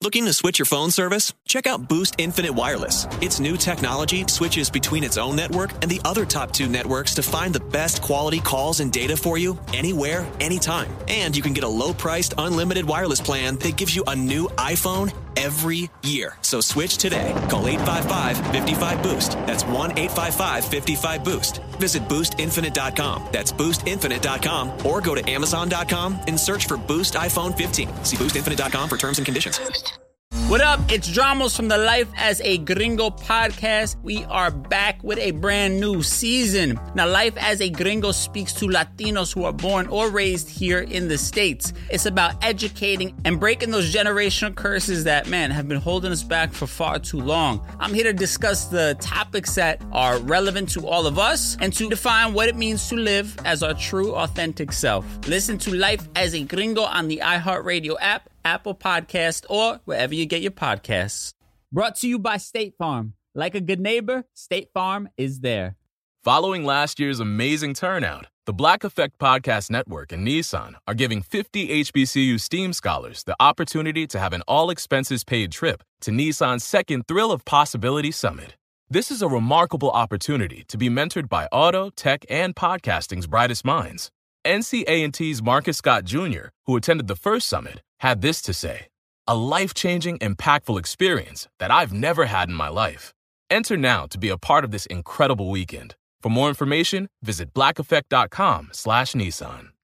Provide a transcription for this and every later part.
Looking to switch your phone service? Check out Boost Infinite Wireless. Its new technology switches between its own network and the other top 2 networks to find the best quality calls and data for you anywhere, anytime. And you can get a low-priced, unlimited wireless plan that gives you a new iPhone every year. So switch today. Call 855-55-BOOST. That's 1-855-55-BOOST. Visit boostinfinite.com. That's boostinfinite.com. Or go to amazon.com and search for Boost iPhone 15. See boostinfinite.com for terms and conditions. What up? It's Dramos from the Life as a Gringo podcast. We are back with a brand new season. Now, Life as a Gringo speaks to Latinos who are born or raised here in the States. It's about educating and breaking those generational curses that, man, have been holding us back for far too long. I'm here to discuss the topics that are relevant to all of us and to define what it means to live as our true, authentic self. Listen to Life as a Gringo on the iHeartRadio app, Apple Podcast, or wherever you get your podcasts. Brought to you by State Farm. Like a good neighbor, State Farm is there. Following last year's amazing turnout, the Black Effect Podcast Network and Nissan are giving 50 HBCU STEAM scholars the opportunity to have an all-expenses-paid trip to Nissan's second Thrill of Possibility Summit. This is a remarkable opportunity to be mentored by auto, tech, and podcasting's brightest minds. NCA&T's Marcus Scott Jr., who attended the first summit, had this to say: a life-changing, impactful experience that I've never had in my life. Enter now to be a part of this incredible weekend. For more information, visit blackeffect.com/Nissan.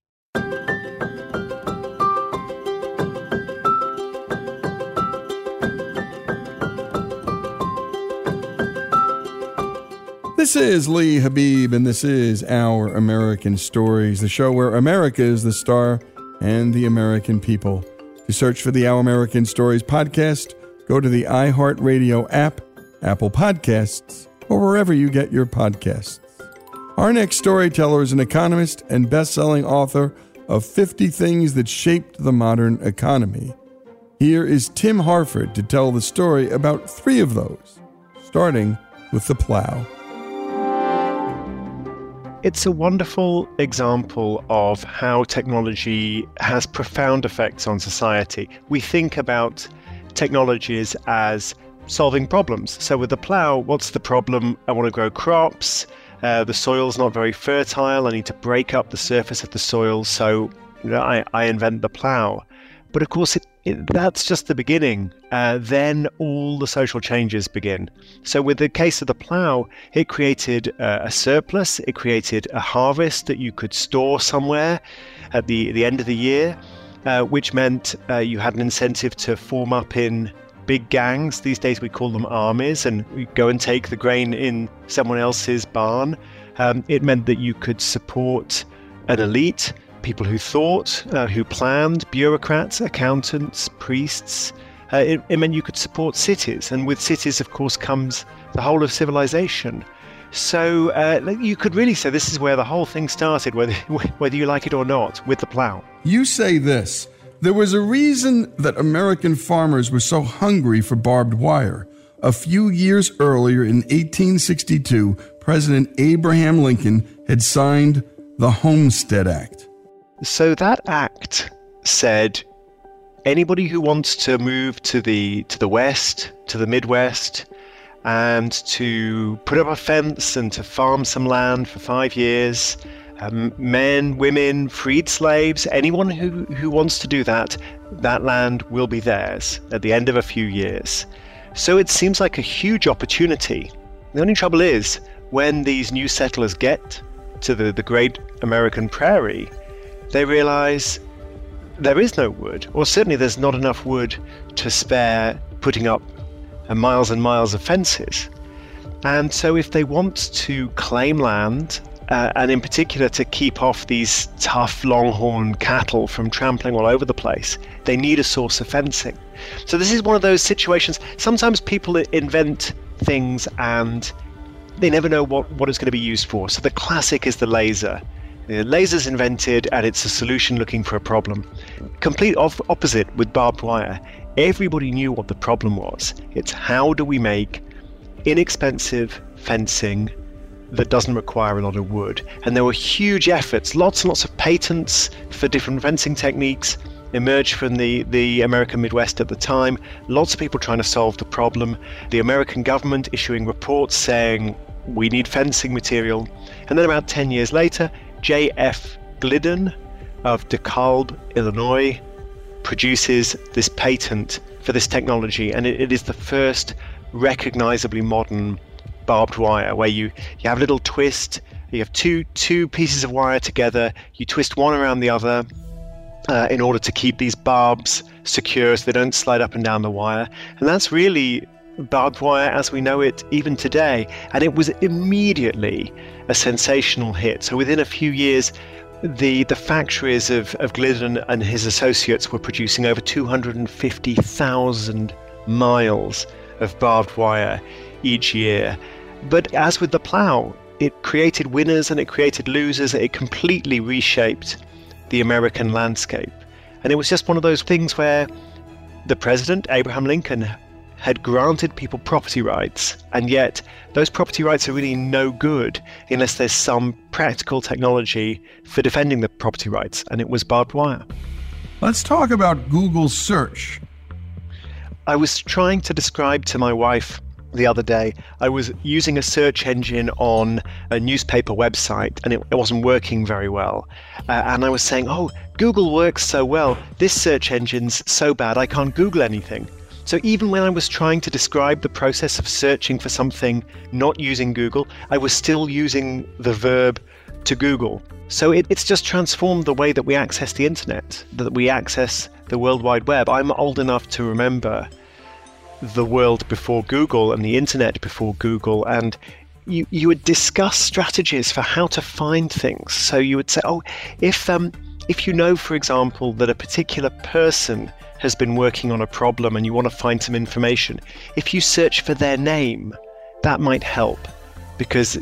This is Lee Habib, and this is Our American Stories, the show where America is the star and the American people. To search for the Our American Stories podcast, go to the iHeartRadio app, Apple Podcasts, or wherever you get your podcasts. Our next storyteller is an economist and best-selling author of 50 Things That Shaped the Modern Economy. Here is Tim Harford to tell the story about 3 of those, starting with the plow. It's a wonderful example of how technology has profound effects on society. We think about technologies as solving problems. So with the plow, what's the problem? I want to grow crops. The soil's not very fertile. I need to break up the surface of the soil. So I invent the plow. But of course, that's just the beginning. Then all the social changes begin. So with the case of the plow, it created a surplus. It created a harvest that you could store somewhere at the end of the year, which meant you had an incentive to form up in big gangs. These days we call them armies, and we go and take the grain in someone else's barn. It meant that you could support an elite, people who thought, who planned, bureaucrats, accountants, priests. It meant you could support cities, and with cities, of course, comes the whole of civilization. So you could really say this is where the whole thing started, whether you like it or not, with the plow. You say this: there was a reason that American farmers were so hungry for barbed wire. A few years earlier, in 1862, President Abraham Lincoln had signed the Homestead Act. So that act said anybody who wants to move to the West, to the Midwest, and to put up a fence and to farm some land for 5 years, men, women, freed slaves, anyone who wants to do that, that land will be theirs at the end of a few years. So it seems like a huge opportunity. The only trouble is, when these new settlers get to the great American prairie, they realize there is no wood, or certainly there's not enough wood to spare putting up miles and miles of fences. And so if they want to claim land, and in particular to keep off these tough longhorn cattle from trampling all over the place, they need a source of fencing. So this is one of those situations. Sometimes people invent things and they never know what it's going to be used for. So the classic is the laser. The laser's invented and it's a solution looking for a problem. Complete opposite with barbed wire. Everybody knew what the problem was. It's how do we make inexpensive fencing that doesn't require a lot of wood. And there were huge efforts, lots and lots of patents for different fencing techniques, emerged from the American Midwest at the time. Lots of people trying to solve the problem. The American government issuing reports saying, we need fencing material. And then about 10 years later, J.F. Glidden of DeKalb, Illinois, produces this patent for this technology. And it is the first recognizably modern barbed wire, where you have a little twist. You have two pieces of wire together. You twist one around the other in order to keep these barbs secure so they don't slide up and down the wire. And that's really barbed wire as we know it even today. And it was immediately a sensational hit. So within a few years, the factories of Glidden and his associates were producing over 250,000 miles of barbed wire each year. But as with the plow, it created winners and it created losers. It completely reshaped the American landscape. And it was just one of those things where the president, Abraham Lincoln, had granted people property rights, and yet those property rights are really no good unless there's some practical technology for defending the property rights, and it was barbed wire. Let's talk about Google search. I was trying to describe to my wife the other day, I was using a search engine on a newspaper website, and it wasn't working very well. And I was saying, oh, Google works so well. This search engine's so bad, I can't Google anything. So even when I was trying to describe the process of searching for something not using Google, I was still using the verb to Google. So it's just transformed the way that we access the internet, that we access the World Wide Web. I'm old enough to remember the world before Google and the internet before Google, and you would discuss strategies for how to find things. So you would say, oh, if you know, for example, that a particular person has been working on a problem and you want to find some information, if you search for their name, that might help, because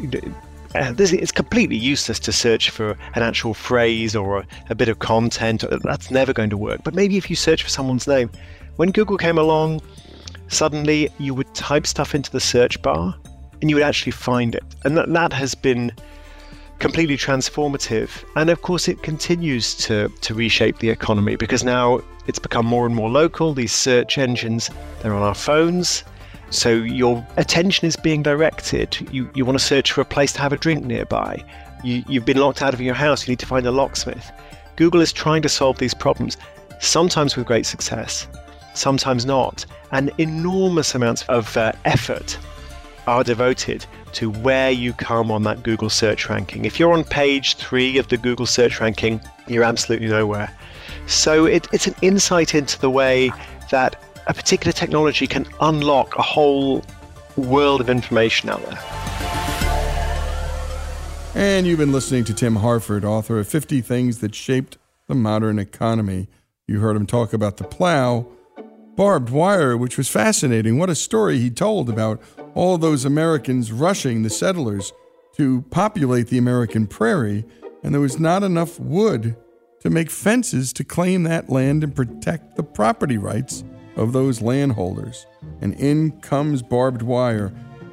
it's completely useless to search for an actual phrase or a bit of content. That's never going to work. But maybe if you search for someone's name, when Google came along, suddenly you would type stuff into the search bar and you would actually find it. And that has been completely transformative. And of course, it continues to reshape the economy, because now it's become more and more local. These search engines, they're on our phones. So your attention is being directed. You want to search for a place to have a drink nearby. You've been locked out of your house. You need to find a locksmith. Google is trying to solve these problems, sometimes with great success, sometimes not. And enormous amounts of effort are devoted to where you come on that Google search ranking. If you're on page 3 of the Google search ranking, you're absolutely nowhere. So it's an insight into the way that a particular technology can unlock a whole world of information out there. And you've been listening to Tim Harford, author of 50 Things That Shaped the Modern Economy. You heard him talk about the plow, barbed wire, which was fascinating. What a story he told about all those Americans rushing the settlers to populate the American prairie, and there was not enough wood to make fences to claim that land and protect the property rights of those landholders. And in comes barbed wire.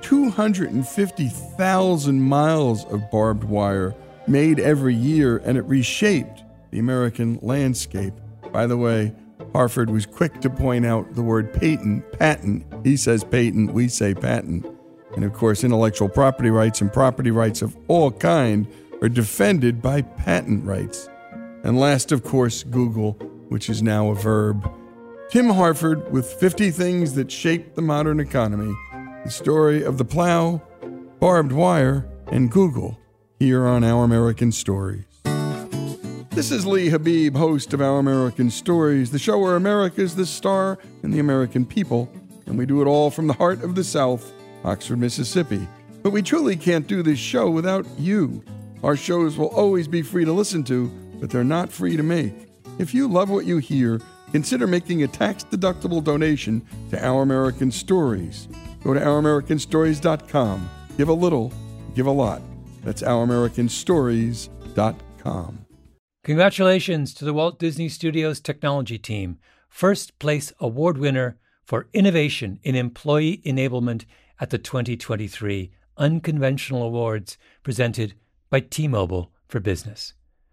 250,000 miles of barbed wire made every year, and it reshaped the American landscape. By the way, Harford was quick to point out the word patent. He says patent, we say patent. And of course, intellectual property rights and property rights of all kind are defended by patent rights. And last, of course, Google, which is now a verb. Tim Harford with 50 Things That Shaped the Modern Economy. The story of the plow, barbed wire, and Google here on Our American Stories. This is Lee Habib, host of Our American Stories, the show where America is the star and the American people, and we do it all from the heart of the South, Oxford, Mississippi. But we truly can't do this show without you. Our shows will always be free to listen to, but they're not free to make. If you love what you hear, consider making a tax-deductible donation to Our American Stories. Go to OurAmericanStories.com. Give a little, give a lot. That's OurAmericanStories.com. Congratulations to the Walt Disney Studios technology team, first place award winner for innovation in employee enablement at the 2023 Unconventional Awards presented by T-Mobile for Business.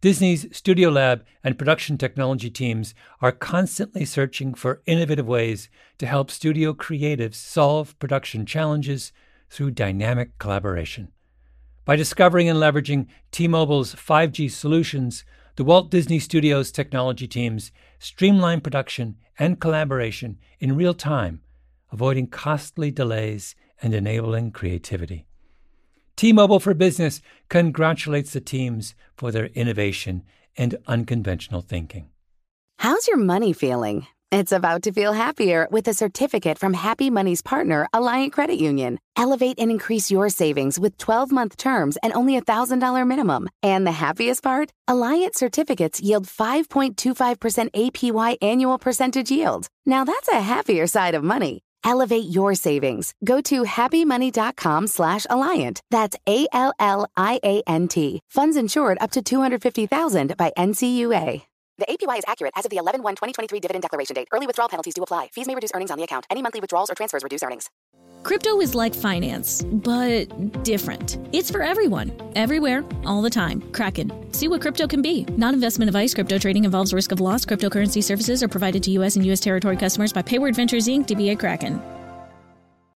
Disney's Studio Lab and production technology teams are constantly searching for innovative ways to help studio creatives solve production challenges through dynamic collaboration. By discovering and leveraging T-Mobile's 5G solutions, the Walt Disney Studios technology teams streamline production and collaboration in real time, avoiding costly delays and enabling creativity. T-Mobile for Business congratulates the teams for their innovation and unconventional thinking. How's your money feeling? It's about to feel happier with a certificate from Happy Money's partner, Alliant Credit Union. Elevate and increase your savings with 12-month terms and only $1,000 minimum. And the happiest part? Alliant certificates yield 5.25% APY annual percentage yield. Now that's a happier side of money. Elevate your savings. Go to happymoney.com/Alliant. That's ALLIANT. Funds insured up to $250,000 by NCUA. The APY is accurate as of the 11/1/2023 dividend declaration date. Early withdrawal penalties do apply. Fees may reduce earnings on the account. Any monthly withdrawals or transfers reduce earnings. Crypto is like finance, but different. It's for everyone, everywhere, all the time. Kraken. See what crypto can be. Non-investment advice. Crypto trading involves risk of loss. Cryptocurrency services are provided to U.S. and U.S. territory customers by Payward Ventures, Inc., DBA Kraken.